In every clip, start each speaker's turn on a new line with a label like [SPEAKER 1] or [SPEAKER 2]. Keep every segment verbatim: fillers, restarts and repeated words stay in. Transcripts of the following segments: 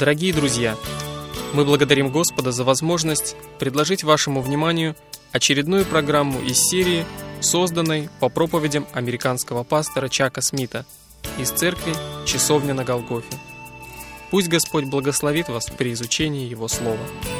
[SPEAKER 1] Дорогие друзья, мы благодарим Господа за возможность предложить вашему вниманию очередную программу из серии, созданной по проповедям американского пастора Чака Смита из церкви «Часовня на Голгофе». Пусть Господь благословит вас при изучении Его Слова.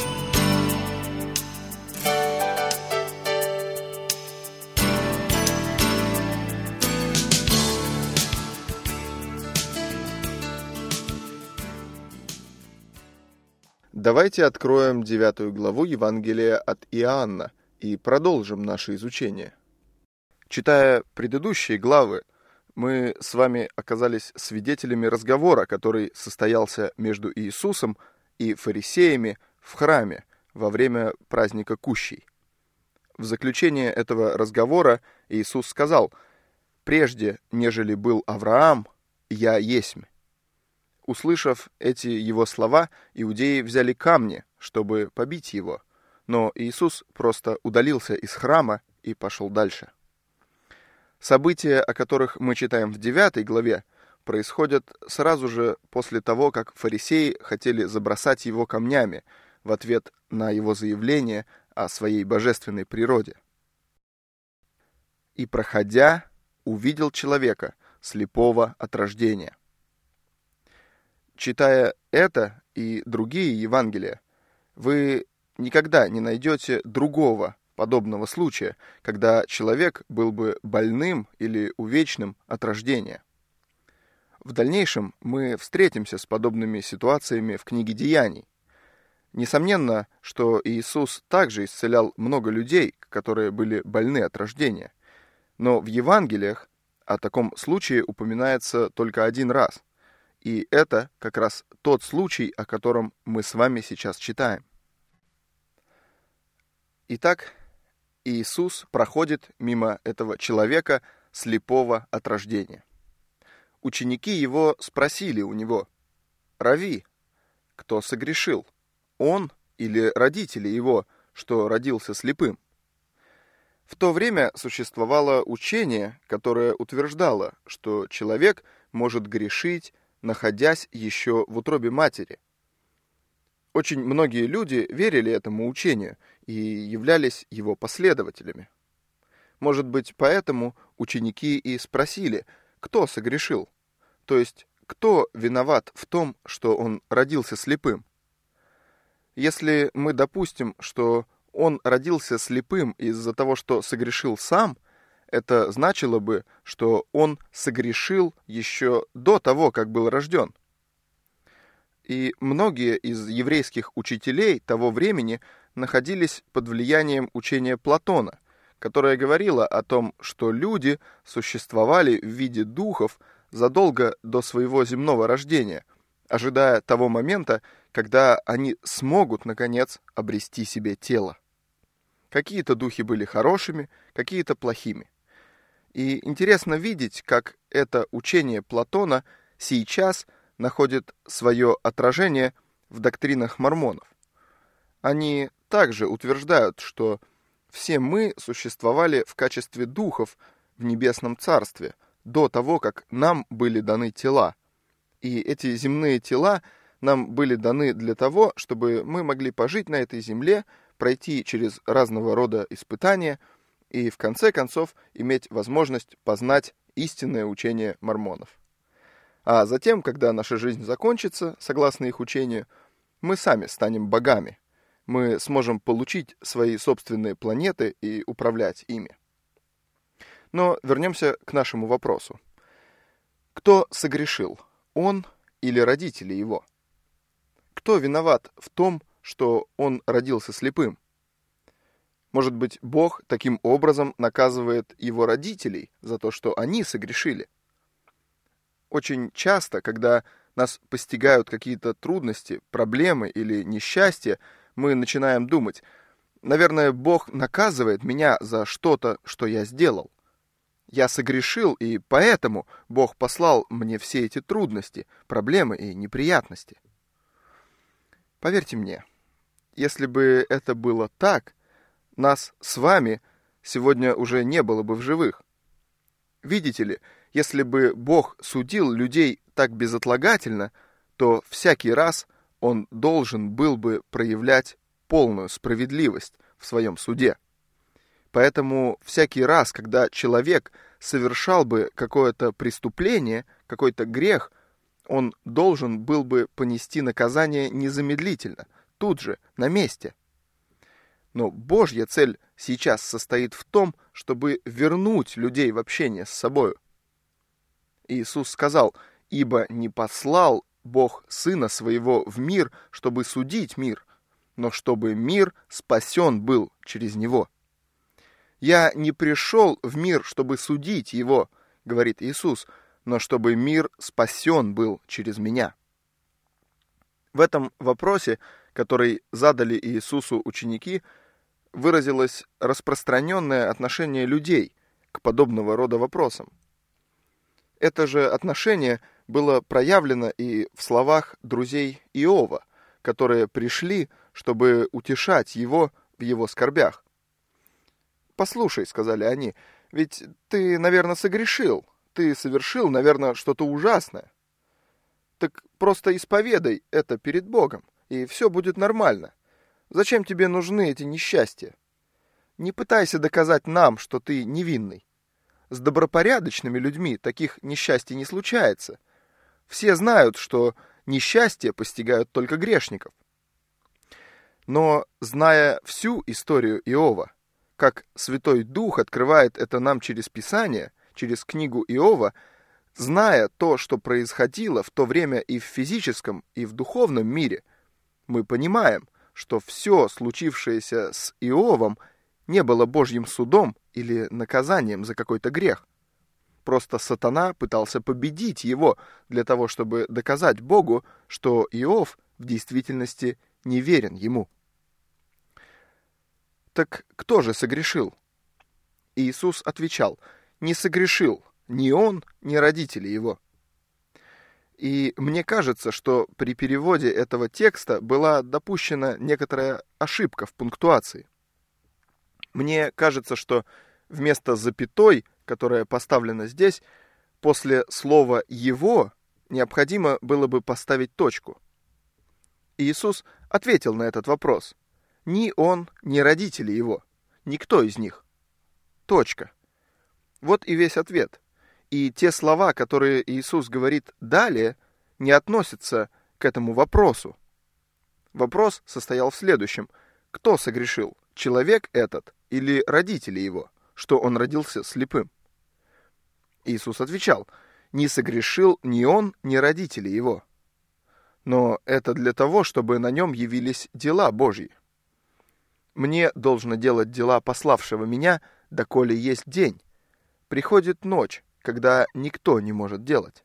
[SPEAKER 2] Давайте откроем девятую главу Евангелия от Иоанна и продолжим наше изучение. Читая предыдущие главы, мы с вами оказались свидетелями разговора, который состоялся между Иисусом и фарисеями в храме во время праздника Кущей. В заключение этого разговора Иисус сказал: «Прежде, нежели был Авраам, я есмь». Услышав эти его слова, иудеи взяли камни, чтобы побить его, но Иисус просто удалился из храма и пошел дальше. События, о которых мы читаем в девятой главе, происходят сразу же после того, как фарисеи хотели забросать его камнями в ответ на его заявление о своей божественной природе. «И, проходя, увидел человека, слепого от рождения». Читая это и другие Евангелия, вы никогда не найдете другого подобного случая, когда человек был бы больным или увечным от рождения. В дальнейшем мы встретимся с подобными ситуациями в книге Деяний. Несомненно, что Иисус также исцелял много людей, которые были больны от рождения, но в Евангелиях о таком случае упоминается только один раз. И это как раз тот случай, о котором мы с вами сейчас читаем. Итак, Иисус проходит мимо этого человека, слепого от рождения. Ученики его спросили у него: «Рави, кто согрешил, он или родители его, что родился слепым?» В то время существовало учение, которое утверждало, что человек может грешить, находясь еще в утробе матери. Очень многие люди верили этому учению и являлись его последователями. Может быть, поэтому ученики и спросили, кто согрешил, то есть кто виноват в том, что он родился слепым. Если мы допустим, что он родился слепым из-за того, что согрешил сам, это значило бы, что он согрешил еще до того, как был рожден. И многие из еврейских учителей того времени находились под влиянием учения Платона, которое говорило о том, что люди существовали в виде духов задолго до своего земного рождения, ожидая того момента, когда они смогут, наконец, обрести себе тело. Какие-то духи были хорошими, какие-то плохими. И интересно видеть, как это учение Платона сейчас находит свое отражение в доктринах мормонов. Они также утверждают, что все мы существовали в качестве духов в небесном царстве до того, как нам были даны тела. И эти земные тела нам были даны для того, чтобы мы могли пожить на этой земле, пройти через разного рода испытания и, в конце концов, иметь возможность познать истинное учение мормонов. А затем, когда наша жизнь закончится, согласно их учению, мы сами станем богами. Мы сможем получить свои собственные планеты и управлять ими. Но вернемся к нашему вопросу. Кто согрешил, он или родители его? Кто виноват в том, что он родился слепым? Может быть, Бог таким образом наказывает его родителей за то, что они согрешили? Очень часто, когда нас постигают какие-то трудности, проблемы или несчастья, мы начинаем думать: наверное, Бог наказывает меня за что-то, что я сделал. Я согрешил, и поэтому Бог послал мне все эти трудности, проблемы и неприятности. Поверьте мне, если бы это было так, нас с вами сегодня уже не было бы в живых. Видите ли, если бы Бог судил людей так безотлагательно, то всякий раз он должен был бы проявлять полную справедливость в своем суде. Поэтому всякий раз, когда человек совершал бы какое-то преступление, какой-то грех, он должен был бы понести наказание незамедлительно, тут же, на месте. Но Божья цель сейчас состоит в том, чтобы вернуть людей в общение с собою. Иисус сказал: «Ибо не послал Бог Сына Своего в мир, чтобы судить мир, но чтобы мир спасен был через Него». «Я не пришел в мир, чтобы судить его, — говорит Иисус, — но чтобы мир спасен был через меня». В этом вопросе, который задали Иисусу ученики, выразилось распространенное отношение людей к подобного рода вопросам. Это же отношение было проявлено и в словах друзей Иова, которые пришли, чтобы утешать его в его скорбях. «Послушай, — сказали они, — ведь ты, наверное, согрешил, ты совершил, наверное, что-то ужасное. Так просто исповедай это перед Богом, и все будет нормально. Зачем тебе нужны эти несчастья? Не пытайся доказать нам, что ты невинный. С добропорядочными людьми таких несчастий не случается. Все знают, что несчастья постигают только грешников». Но, зная всю историю Иова, как Святой Дух открывает это нам через Писание, через книгу Иова, зная то, что происходило в то время и в физическом, и в духовном мире, мы понимаем, что все случившееся с Иовом не было Божьим судом или наказанием за какой-то грех. Просто сатана пытался победить его для того, чтобы доказать Богу, что Иов в действительности не верен ему. Так кто же согрешил? Иисус отвечал: не согрешил ни он, ни родители его. И мне кажется, что при переводе этого текста была допущена некоторая ошибка в пунктуации. Мне кажется, что вместо запятой, которая поставлена здесь, после слова «его» необходимо было бы поставить точку. Иисус ответил на этот вопрос. Ни он, ни родители его, никто из них. Точка. Вот и весь ответ. И те слова, которые Иисус говорит далее, не относятся к этому вопросу. Вопрос состоял в следующем. Кто согрешил? Человек этот или родители его, что он родился слепым? Иисус отвечал: не согрешил ни он, ни родители его. Но это для того, чтобы на нем явились дела Божьи. Мне должно делать дела пославшего меня, доколе есть день. Приходит ночь, когда никто не может делать.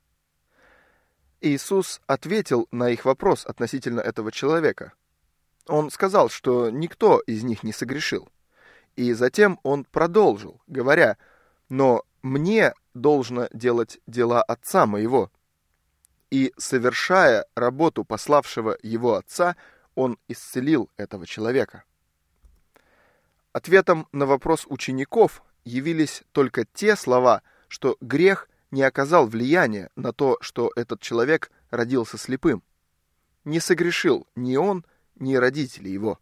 [SPEAKER 2] Иисус ответил на их вопрос относительно этого человека. Он сказал, что никто из них не согрешил. И затем он продолжил, говоря: «Но мне должно делать дела Отца моего». И, совершая работу пославшего его Отца, он исцелил этого человека. Ответом на вопрос учеников явились только те слова, что грех не оказал влияния на то, что этот человек родился слепым. Не согрешил ни он, ни родители его.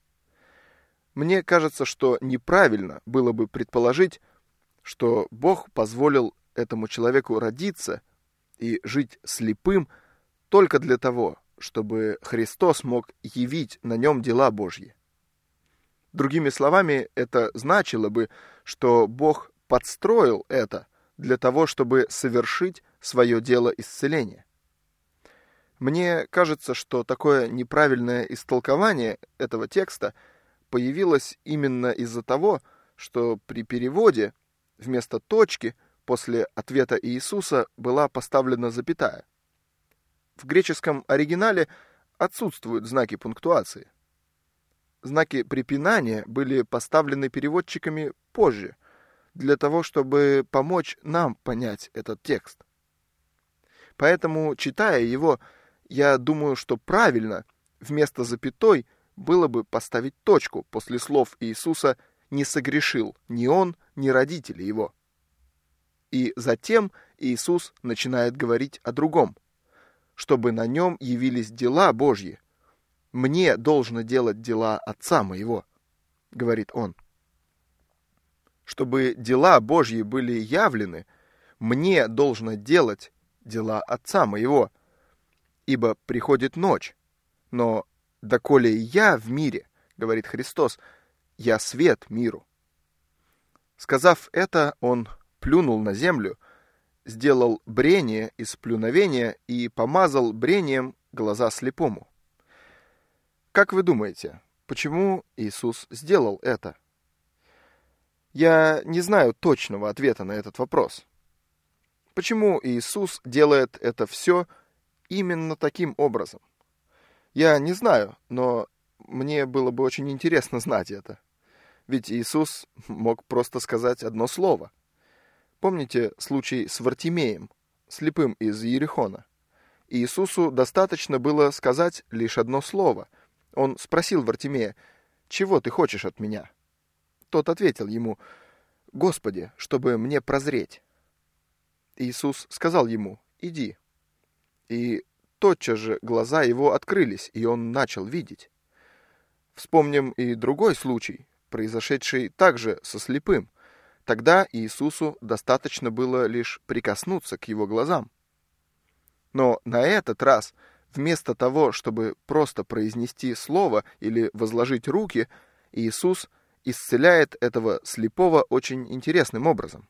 [SPEAKER 2] Мне кажется, что неправильно было бы предположить, что Бог позволил этому человеку родиться и жить слепым только для того, чтобы Христос мог явить на нем дела Божьи. Другими словами, это значило бы, что Бог подстроил это для того, чтобы совершить свое дело исцеления. Мне кажется, что такое неправильное истолкование этого текста появилось именно из-за того, что при переводе вместо точки после ответа Иисуса была поставлена запятая. В греческом оригинале отсутствуют знаки пунктуации. Знаки препинания были поставлены переводчиками позже, для того, чтобы помочь нам понять этот текст. Поэтому, читая его, я думаю, что правильно вместо запятой было бы поставить точку после слов Иисуса «не согрешил ни он, ни родители его». И затем Иисус начинает говорить о другом. чтобы на нем явились дела Божьи. Мне должно делать дела Отца моего, говорит он. Чтобы дела Божьи были явлены, мне должно делать дела Отца моего, ибо приходит ночь. Но доколе я в мире, говорит Христос, я свет миру. Сказав это, он плюнул на землю, сделал брение из плюновения и помазал брением глаза слепому. Как вы думаете, почему Иисус сделал это? Я не знаю точного ответа на этот вопрос. Почему Иисус делает это все именно таким образом? Я не знаю, но мне было бы очень интересно знать это. Ведь Иисус мог просто сказать одно слово. Помните случай с Вартимеем, слепым из Иерихона? Иисусу достаточно было сказать лишь одно слово. Он спросил Вартимея: «Чего ты хочешь от меня?» Тот ответил ему: «Господи, чтобы мне прозреть». Иисус сказал ему: «Иди». И тотчас же глаза его открылись, и он начал видеть. Вспомним и другой случай, произошедший также со слепым. Тогда Иисусу достаточно было лишь прикоснуться к его глазам. Но на этот раз, вместо того, чтобы просто произнести слово или возложить руки, Иисус исцеляет этого слепого очень интересным образом.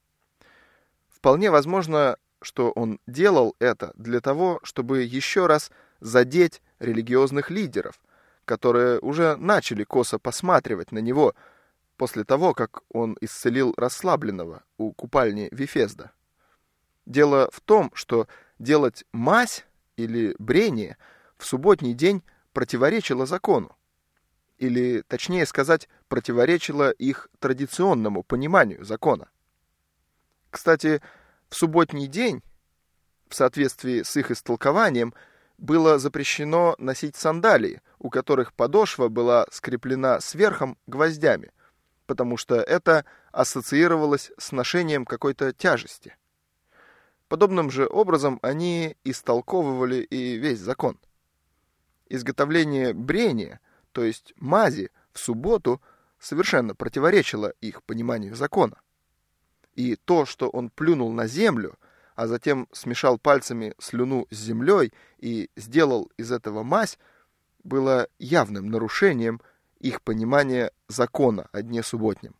[SPEAKER 2] Вполне возможно, что он делал это для того, чтобы еще раз задеть религиозных лидеров, которые уже начали косо посматривать на него после того, как он исцелил расслабленного у купальни Вифезда. Дело в том, что делать мазь или брение в субботний день противоречило закону, или, точнее сказать, противоречило их традиционному пониманию закона. Кстати, в субботний день, в соответствии с их истолкованием, было запрещено носить сандалии, у которых подошва была скреплена сверхом гвоздями, потому что это ассоциировалось с ношением какой-то тяжести. Подобным же образом они истолковывали и весь закон. Изготовление брения, то есть мази, в субботу совершенно противоречило их пониманию закона. И то, что он плюнул на землю, а затем смешал пальцами слюну с землей и сделал из этого мазь, было явным нарушением их понимания закона о дне субботнем.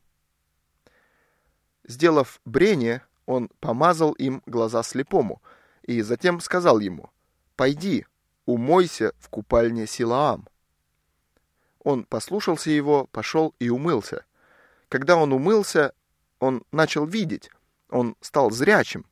[SPEAKER 2] Сделав брение, он помазал им глаза слепому и затем сказал ему: «Пойди, умойся в купальне Силаам». Он послушался его, пошел и умылся. Когда он умылся, он начал видеть, он стал зрячим.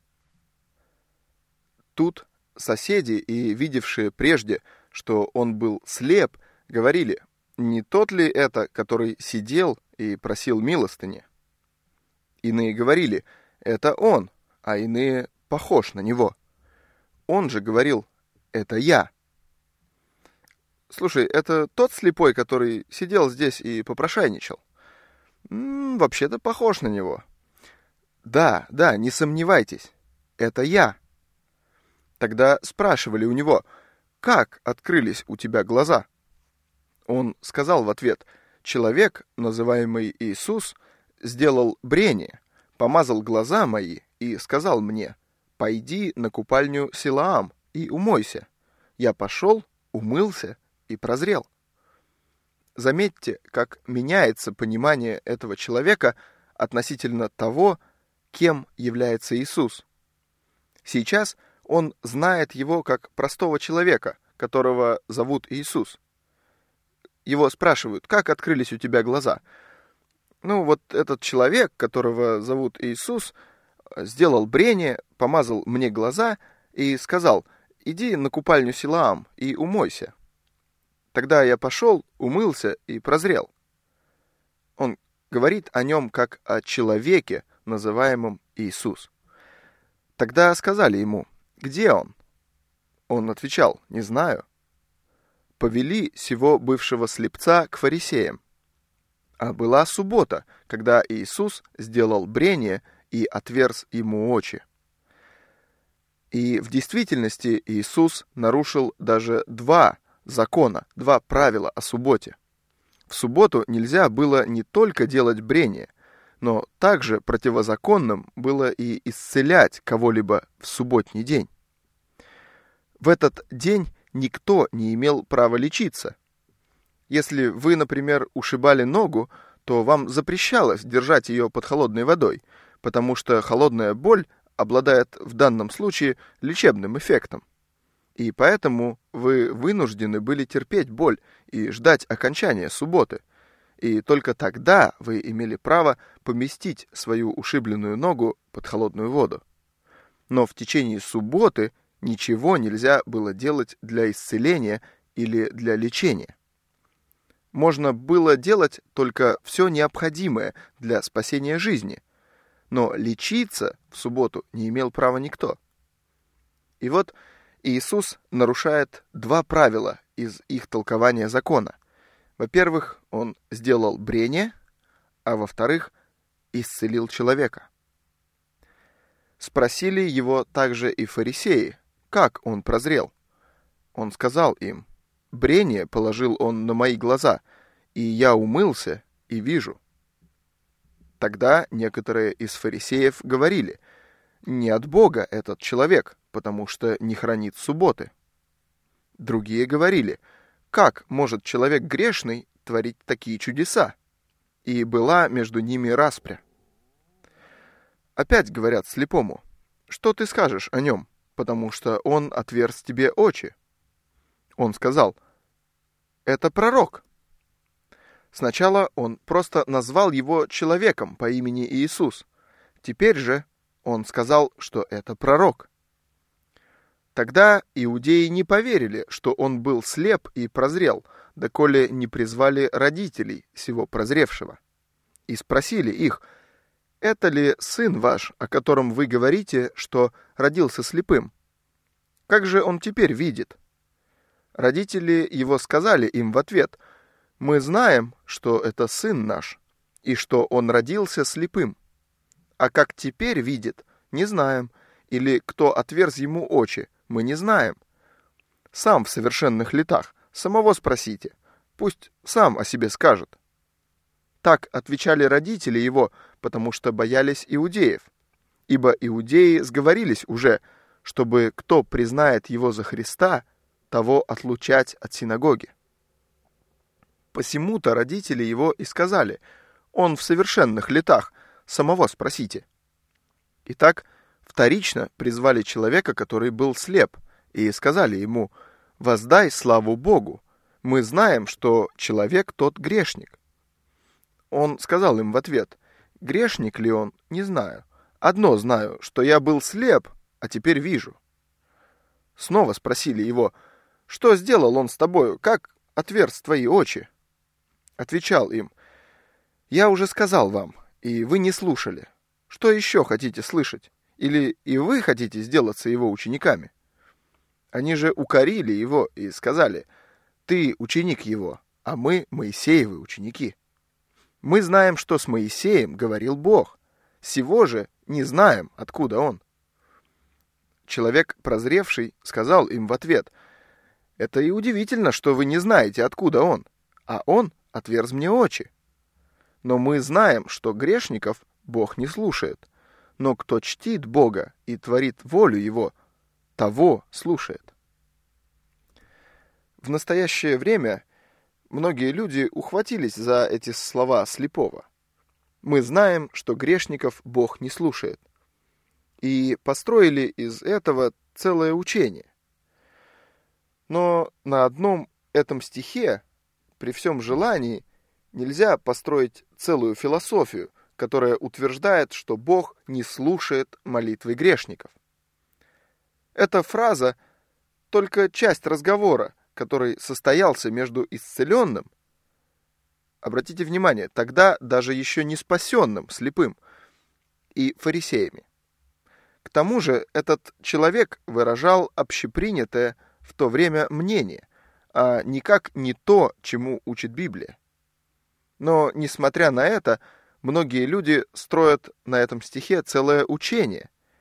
[SPEAKER 2] Тут соседи и видевшие прежде, что он был слеп, говорили: «Не тот ли это, который сидел и просил милостыни?» Иные говорили: «Это он», а иные: «Похож на него». Он же говорил: «Это я». «Слушай, это тот слепой, который сидел здесь и попрошайничал?» «М-м, вообще-то похож на него». «Да, да, не сомневайтесь, это я». Тогда спрашивали у него: «Как открылись у тебя глаза?» Он сказал в ответ: «Человек, называемый Иисус, сделал брение, помазал глаза мои и сказал мне: пойди на купальню Силаам и умойся. Я пошел, умылся и прозрел». Заметьте, как меняется понимание этого человека относительно того, кем является Иисус. Сейчас он знает его как простого человека, которого зовут Иисус. Его спрашивают: «Как открылись у тебя глаза?» Ну, вот этот человек, которого зовут Иисус, сделал брение, помазал мне глаза и сказал: «Иди на купальню Силаам и умойся». Тогда я пошел, умылся и прозрел. Он говорит о нем как о человеке, называемом Иисус. Тогда сказали ему: «Где он?» Он отвечал: «Не знаю». Повели сего бывшего слепца к фарисеям. А была суббота, когда Иисус сделал брение и отверз ему очи. И в действительности Иисус нарушил даже два закона, два правила о субботе. В субботу нельзя было не только делать брение, но также противозаконным было и исцелять кого-либо в субботний день. В этот день никто не имел права лечиться. Если вы, например, ушибали ногу, то вам запрещалось держать ее под холодной водой, потому что холодная боль обладает в данном случае лечебным эффектом. И поэтому вы вынуждены были терпеть боль и ждать окончания субботы. И только тогда вы имели право поместить свою ушибленную ногу под холодную воду. Но в течение субботы ничего нельзя было делать для исцеления или для лечения. Можно было делать только все необходимое для спасения жизни, но лечиться в субботу не имел права никто. И вот Иисус нарушает два правила из их толкования закона. Во-первых, он сделал брение, а во-вторых, исцелил человека. Спросили его также и фарисеи, как он прозрел. Он сказал им: «Брение положил он на мои глаза, и я умылся и вижу». Тогда некоторые из фарисеев говорили: «Не от Бога этот человек, потому что не хранит субботы». Другие говорили: «Как может человек грешный творить такие чудеса?» И была между ними распря. Опять говорят слепому: «Что ты скажешь о нем, потому что он отверз тебе очи?» Он сказал: «Это пророк». Сначала он просто назвал его человеком по имени Иисус. Теперь же он сказал, что это пророк. Тогда иудеи не поверили, что он был слеп и прозрел, доколе не призвали родителей сего прозревшего. И спросили их: «Это ли сын ваш, о котором вы говорите, что родился слепым? Как же он теперь видит?» Родители его сказали им в ответ: «Мы знаем, что это сын наш, и что он родился слепым. А как теперь видит, не знаем, или кто отверз ему очи, мы не знаем. Сам в совершенных летах, самого спросите, пусть сам о себе скажет». Так отвечали родители его, потому что боялись иудеев, ибо иудеи сговорились уже, чтобы кто признает его за Христа, того отлучать от синагоги. Посему-то родители его и сказали: «Он в совершенных летах, самого спросите». Итак, вторично призвали человека, который был слеп, и сказали ему: «Воздай славу Богу, мы знаем, что человек тот грешник». Он сказал им в ответ: «Грешник ли он, не знаю. Одно знаю, что я был слеп, а теперь вижу». Снова спросили его: «Что сделал он с тобою? Как отверз твои очи?» Отвечал им: «Я уже сказал вам, и вы не слушали. Что еще хотите слышать? Или и вы хотите сделаться его учениками?» Они же укорили его и сказали: «Ты ученик его, а мы Моисеевы ученики. Мы знаем, что с Моисеем говорил Бог. Сего же не знаем, откуда он». Человек прозревший сказал им в ответ: «Это и удивительно, что вы не знаете, откуда он, а он отверз мне очи. Но мы знаем, что грешников Бог не слушает, но кто чтит Бога и творит волю Его, того слушает». В настоящее время многие люди ухватились за эти слова слепого. Мы знаем, что грешников Бог не слушает, и построили из этого целое учение. Но на одном этом стихе, при всем желании, нельзя построить целую философию, которая утверждает, что Бог не слушает молитвы грешников. Эта фраза — только часть разговора, который состоялся между исцеленным, обратите внимание, тогда даже еще не спасенным слепым, и фарисеями. К тому же этот человек выражал общепринятое в то время мнение, а никак не то, чему учит Библия. Но, несмотря на это, многие люди строят на этом стихе целое учение,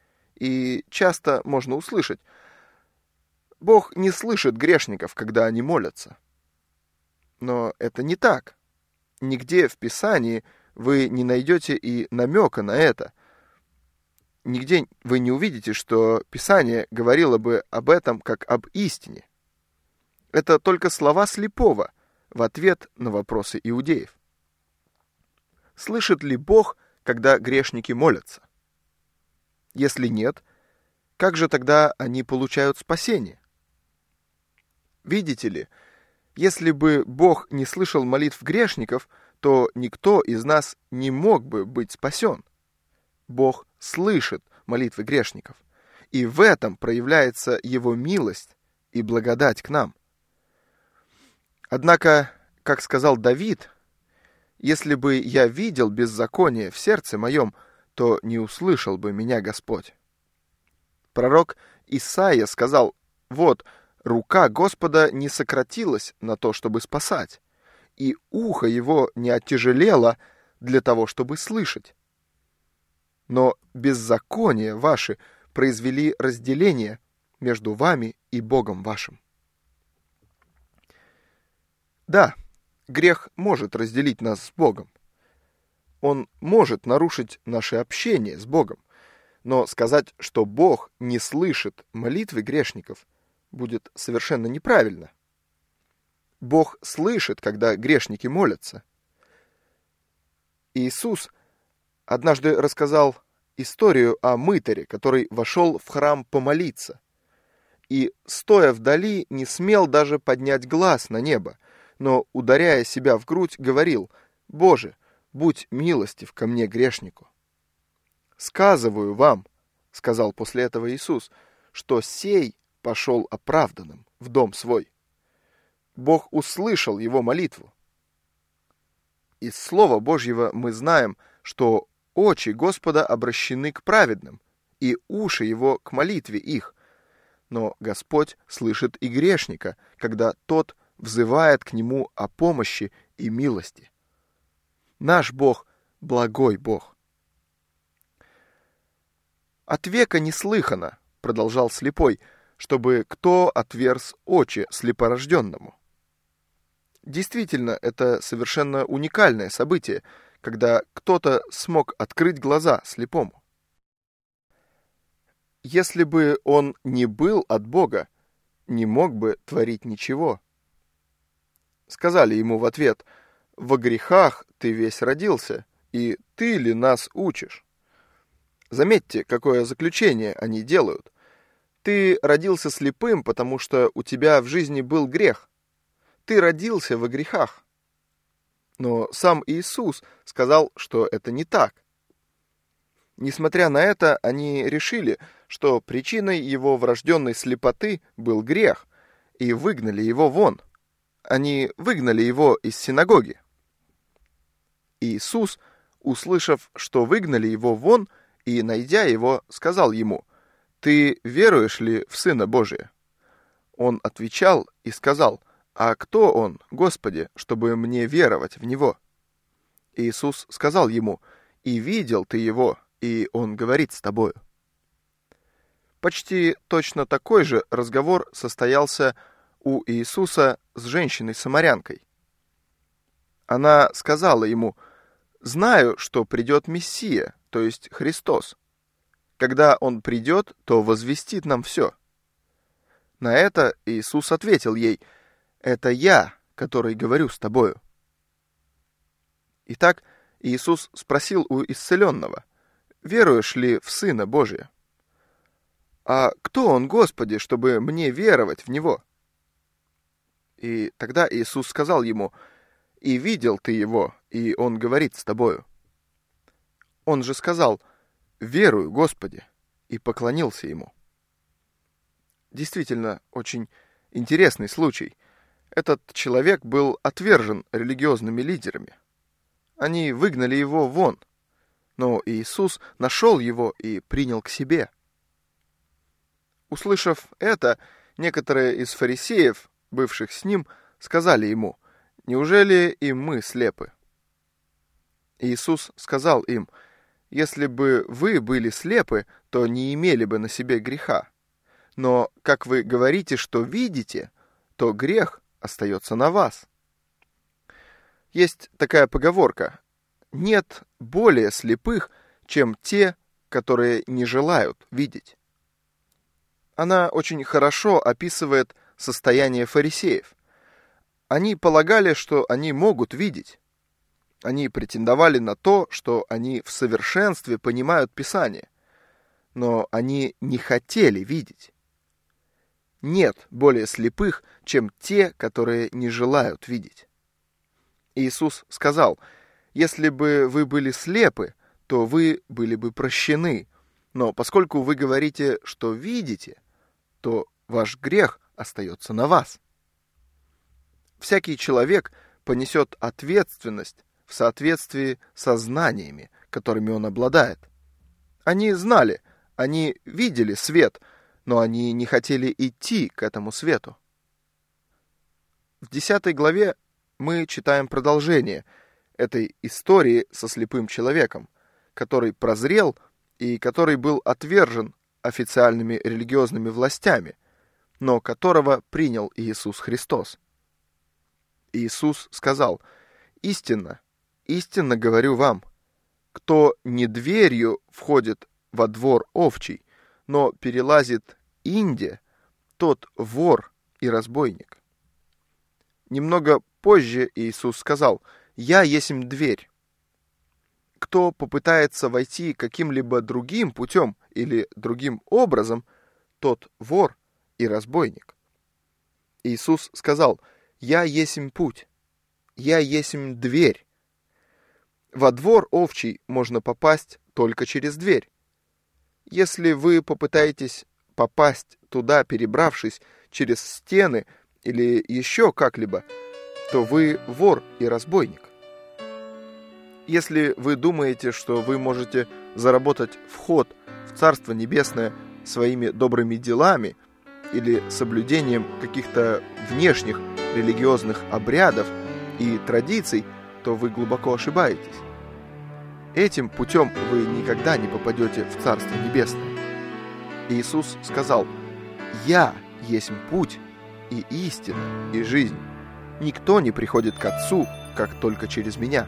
[SPEAKER 2] И часто можно услышать: Бог не слышит грешников, когда они молятся. Но это не так. Нигде в Писании вы не найдете и намека на это. Нигде вы не увидите, что Писание говорило бы об этом как об истине. Это только слова слепого в ответ на вопросы иудеев. Слышит ли Бог, когда грешники молятся? Если нет, как же тогда они получают спасение? Видите ли, если бы Бог не слышал молитв грешников, то никто из нас не мог бы быть спасен. Бог слышит молитвы грешников, и в этом проявляется Его милость и благодать к нам. Однако, как сказал Давид: «Если бы я видел беззаконие в сердце моем, то не услышал бы меня Господь». Пророк Исаия сказал: «Вот, рука Господа не сократилась на то, чтобы спасать, и ухо его не оттяжелело для того, чтобы слышать. Но беззакония ваши произвели разделение между вами и Богом вашим». Да, грех может разделить нас с Богом. Он может нарушить наше общение с Богом. Но сказать, что Бог не слышит молитвы грешников, будет совершенно неправильно. Бог слышит, когда грешники молятся. Иисус однажды рассказал историю о мытаре, который вошел в храм помолиться, и, стоя вдали, не смел даже поднять глаз на небо, но, ударяя себя в грудь, говорил: «Боже, будь милостив ко мне, грешнику». «Сказываю вам, — сказал после этого Иисус, — что сей пошел оправданным в дом свой. Бог услышал его молитву». Из Слова Божьего мы знаем, что очи Господа обращены к праведным, и уши его к молитве их. Но Господь слышит и грешника, когда тот взывает к нему о помощи и милости. Наш Бог — благой Бог. «От века не слыхано, — продолжал слепой, — чтобы кто отверз очи слепорожденному». Действительно, это совершенно уникальное событие, когда кто-то смог открыть глаза слепому. Если бы он не был от Бога, не мог бы творить ничего. Сказали ему в ответ: «Во грехах ты весь родился, и ты ли нас учишь?» Заметьте, какое заключение они делают. Ты родился слепым, потому что у тебя в жизни был грех. Ты родился во грехах. Но сам Иисус сказал, что это не так. Несмотря на это, они решили, что причиной его врожденной слепоты был грех, и выгнали его вон. Они выгнали его из синагоги. Иисус, услышав, что выгнали его вон, и, найдя его, сказал ему: «Ты веруешь ли в Сына Божия?» Он отвечал и сказал: «А кто он, Господи, чтобы мне веровать в него?» Иисус сказал ему: «И видел ты его, и он говорит с тобою». Почти точно такой же разговор состоялся у Иисуса с женщиной-самарянкой. Она сказала ему: «Знаю, что придет Мессия, то есть Христос. Когда Он придет, то возвестит нам все». На это Иисус ответил ей: «Это я, который говорю с тобою». Итак, Иисус спросил у исцеленного: «Веруешь ли в Сына Божия?» «А кто Он, Господи, чтобы мне веровать в Него?» И тогда Иисус сказал ему: «И видел ты Его, и Он говорит с тобою». Он же сказал: «Верую, Господи», и поклонился Ему. Действительно, очень интересный случай. Этот человек был отвержен религиозными лидерами. Они выгнали его вон, но Иисус нашел его и принял к себе. Услышав это, некоторые из фарисеев, бывших с ним, сказали ему: «Неужели и мы слепы?» Иисус сказал им: Если бы вы были слепы, то не имели бы на себе греха. Но, как вы говорите, что видите, то грех остается на вас. Есть такая поговорка: нет более слепых, чем те, которые не желают видеть. Она очень хорошо описывает состояние фарисеев. Они полагали, что они могут видеть. Они претендовали на то, что они в совершенстве понимают Писание. Но они не хотели видеть. Нет более слепых, чем те, которые не желают видеть. Иисус сказал: если бы вы были слепы, то вы были бы прощены. Но поскольку вы говорите, что видите, то ваш грех остается на вас. Всякий человек понесет ответственность в соответствии со знаниями, которыми он обладает. Они знали, они видели свет, но они не хотели идти к этому свету. В десятой главе мы читаем продолжение этой истории со слепым человеком, который прозрел и который был отвержен официальными религиозными властями, но которого принял Иисус Христос. Иисус сказал: «Истинно, истинно говорю вам, кто не дверью входит во двор овчий, но перелазит инде, тот вор и разбойник». Немного позже Иисус сказал: «Я есмь дверь. Кто попытается войти каким-либо другим путем или другим образом, тот вор и разбойник». Иисус сказал: «Я есмь путь, я есмь дверь». Во двор овчий можно попасть только через дверь. Если вы попытаетесь попасть туда, перебравшись через стены или еще как-либо, то вы вор и разбойник. Если вы думаете, что вы можете заработать вход в Царство Небесное своими добрыми делами или соблюдением каких-то внешних религиозных обрядов и традиций, то вы глубоко ошибаетесь. Этим путем вы никогда не попадете в Царство Небесное. Иисус сказал: «Я есть путь и истина и жизнь. Никто не приходит к Отцу, как только через Меня».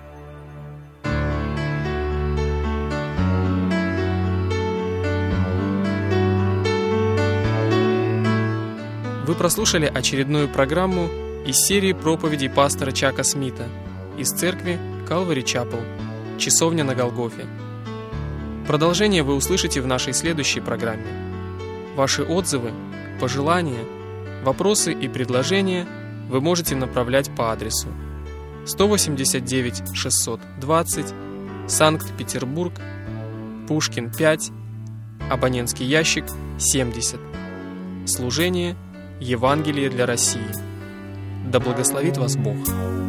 [SPEAKER 1] Вы прослушали очередную программу из серии проповедей пастора Чака Смита из церкви Calvary Chapel, Часовня на Голгофе. Продолжение вы услышите в нашей следующей программе. Ваши отзывы, пожелания, вопросы и предложения вы можете направлять по адресу сто восемьдесят девять шестьсот двадцать, Санкт-Петербург, Пушкин пять, абонентский ящик семьдесят. Служение Евангелие для России. Да благословит вас Бог.